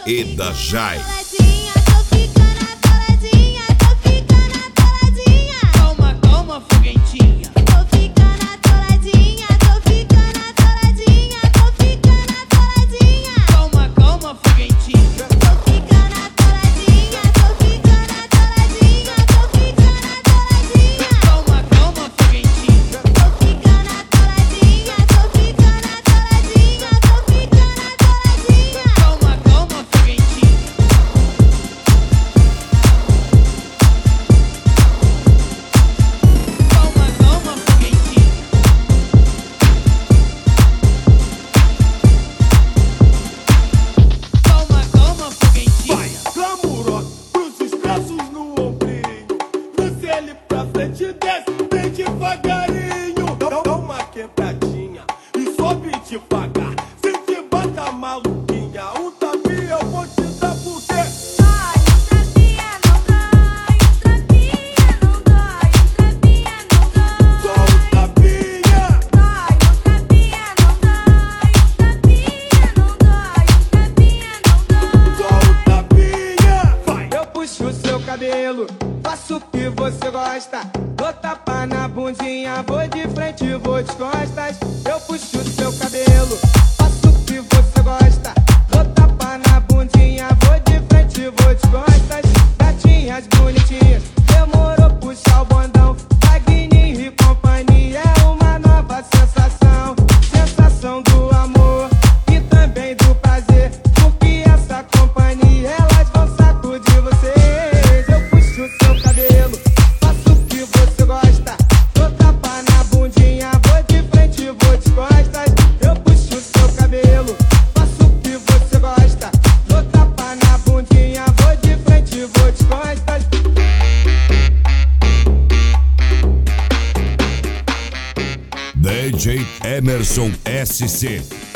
e da Jai. Desce devagarinho, dá uma quebradinha e sobe devagar. Se te bata maluquinha, um tapinha eu vou te dar porque ai, um tapinha não dói, um tapinha não dói, um tapinha não dói. Só um tapinha. Dói, um tapinha não dói, um tapinha não dói, um tapinha não dói. Só um tapinha. Vai. Eu puxo seu cabelo, faço o que você gosta. Dou tapa na bundinha, vou de frente, vou de costas. Eu puxo seu cabelo, faço o que você gosta. Dou tapa na bundinha, vou de frente, vou de costas. Gatinhas bonitinhas, demorou puxar o bondão. Wagner e companhia é uma nova sensação. Sensação do amor e também do prazer, porque essa companhia elas vão sacudir vocês. Eu puxo seu cabelo, faço o que você gosta. Dou tapa na bundinha, vou de frente, vou de costas. Eu puxo seu cabelo, faço o que você gosta. Dou tapa na bundinha, vou de frente, vou de costas. DJ Emerson SC.